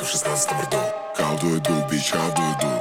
в 16 ряду. How do I do, bitch, how do I do?